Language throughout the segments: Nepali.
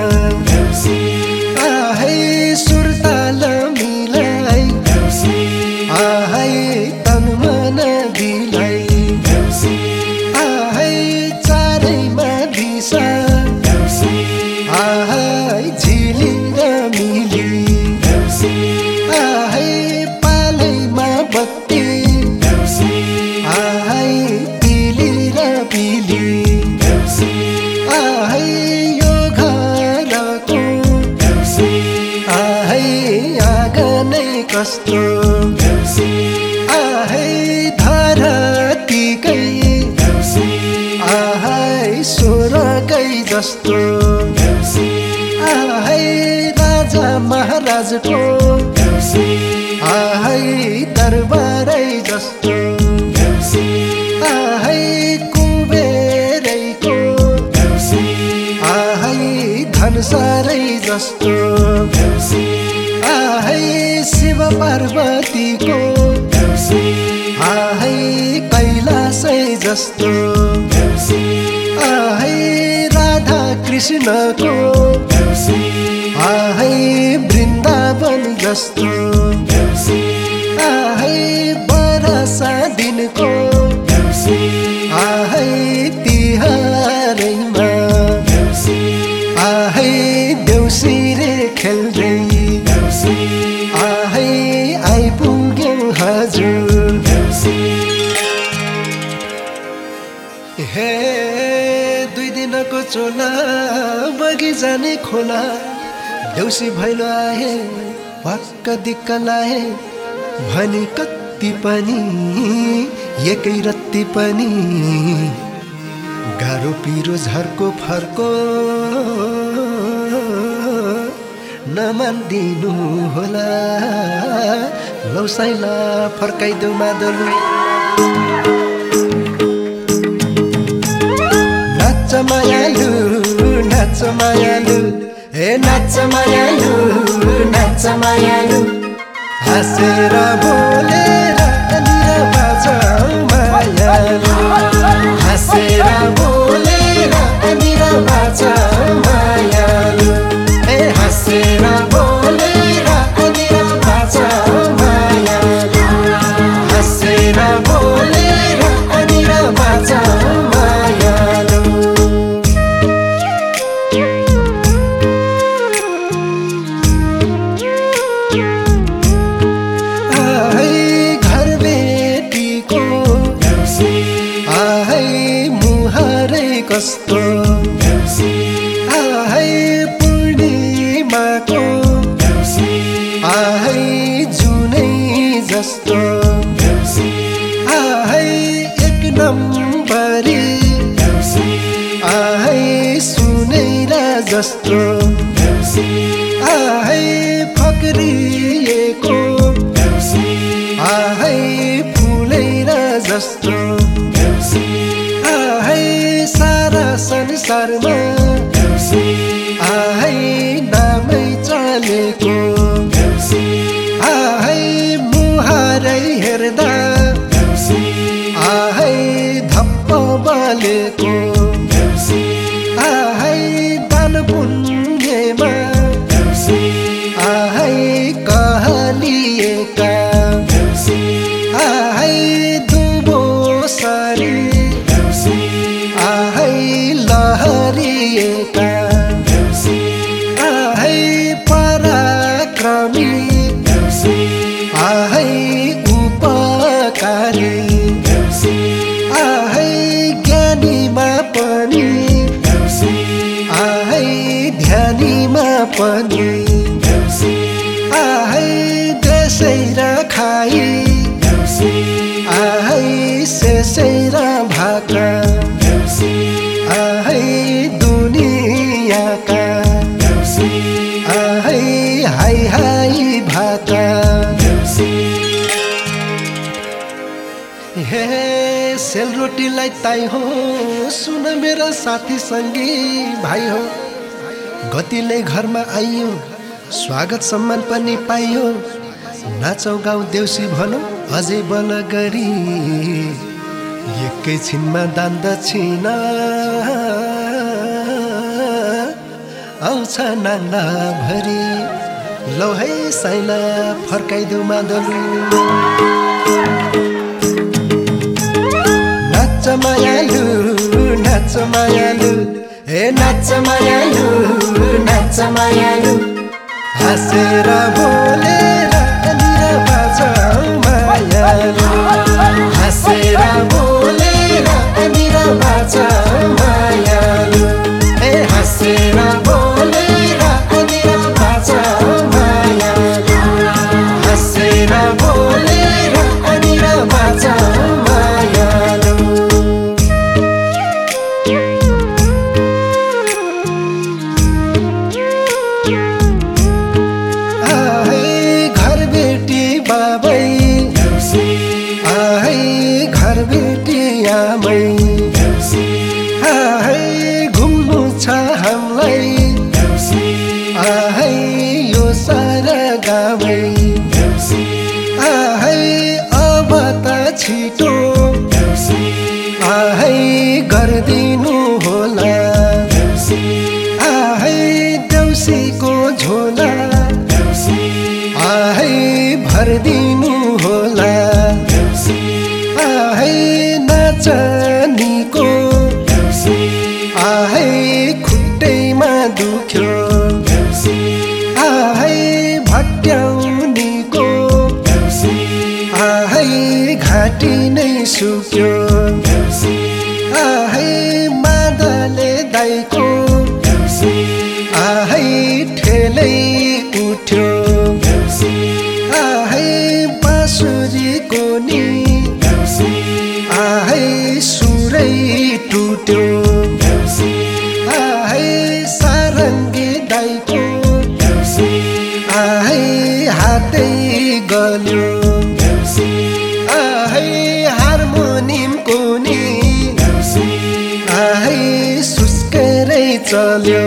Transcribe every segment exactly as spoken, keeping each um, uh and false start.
आहै सुरताल मिलाई आहै तन मन दिलाई आहै चारैमा दिशा आहै झिली र मिली आहै पालैमा बत्ती आहै पिली र पिली आहै यो घरको आहै आँगनै कस्तो आहै धरतीकै आहै स्वर्गै जस्तो आहै राजा महाराजको आहै दरबारै जस्तो आहै कुबेरैको आहै धनसारै जस्तो आहै शिव पार्वतीको आहै कैलासै जस्तो आहै राधा कृष्णको आहै वृन्दावन जस्तो आहै बरसा दिनको आहै तिहारैमा आहै देउसिरे खेल्दै आहै आइपुग्यौ हजुर हे दुई दिनको चोला बगी जाने खोला देउसी भैलो आए पक्क दिक्क लाए भनी कति पनि एकै रत्ती पनि गाह्रो पिरो झर्को फर्को नमान्दिनु होला लौसाइला फर्काइदेऊ मादलु नाच मायालु नाच मायालु ए नाच मायालु नाच मायालु हाँसेर बोलेर निर बाजाऊ मायालु हाँसेर बोलेर निर बाजाऊ मायालु ए हाँसेर बोलेर निर बाजाऊ मायालु हाँसेर बोलेर निर बाजाऊ मायालु कस्तो आहै पूर्णिमाको आहै जुनै जस्तो आहै एक नम्बरी आहै सुनैरा जस्तो आहै फक्रिएको आहै फुलैरा जस्तो आहै सारा संसारमा आहै नामै चलेको आहै मुहारै हेर्दा आहै धप्प बलेको आहै दान पुण्यमा आहै कहलिएका आहै दुबो सारी आहै लहरिएका आहै पराक्रमी आहै उपकारी आहै ज्ञानीमा पनि आहै ध्यानीमा पनि आहै देशै र खाई आहै शेषै र भाका आहै दुनियाँका आहै हाई हाई भाका हे सेलरोटीलाई ताई हो सुन मेरा साथी सङ्गी भाइ हो गतिले घरमा आइयो स्वागत सम्मान पनि पाइयो नाचौ गाउँ देउसी भनौँ अझै बल गरी एकैछिनमा दान दक्षिणा आउँछ नाङ्ला भरी लौ है साइला फर्काइदेऊ मादलु नाच मायालु नाच मायालु ए नाच मायालु नाच मायालु हाँसेर बोलेर निर बाजाऊ मायालु हाँसेर बोलेर निर बाजाऊ मायालु ए हाँसेर बोलेर निर बाजाऊ मायालु हाँसेर बोलेर निर बाजाऊ मायालु घुम्नु छ हामीलाई आहै यो सारा गावै आहै अब त छिटो आहै गरिदिनु होला आहै देउसीको झोला आहै भरिदिनु होला आहै नाचनीको आहै खुट्टैमा दुख्यो आहै भट्याउनीको आहै घाँटी नै सुक्यो आहै मादले दाइको आहै ठेलै उठ्यो आहै बाँसुरीको नि आहै सुरै टुट्यो आहै सारङ्गी दाइको आहै हातै गल्यो आहै हार्मोनियमको नि आहै सुस्केरै चल्यो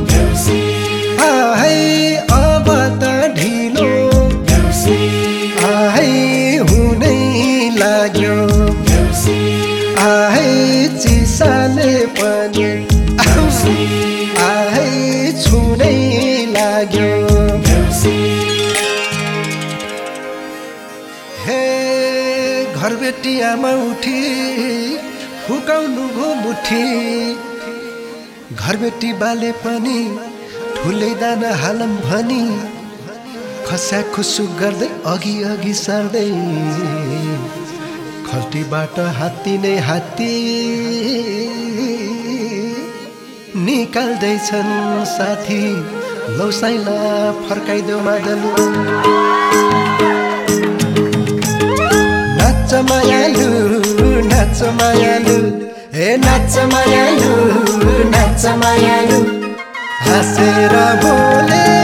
आहै अब त ढिलो आहै हुनै लाग्यो आहै चिसाले पनि आहै छुनै लाग्यो हे घरबेटी आमा उठी फुकाउनु भो मुठी घरबेटी बाले पनि ठुलै दाना हालम भनी खस्या खुसु गर्दै अघि अघि सर्दै खल्टीबाट हात्ती नै हात्ती निकाल्दैछन् साथी लौ साइला फर्काइदेऊ मादलु नाच मायालु नाच मायालु ए नाच मायालु नाच मायालु हाँसेर बोले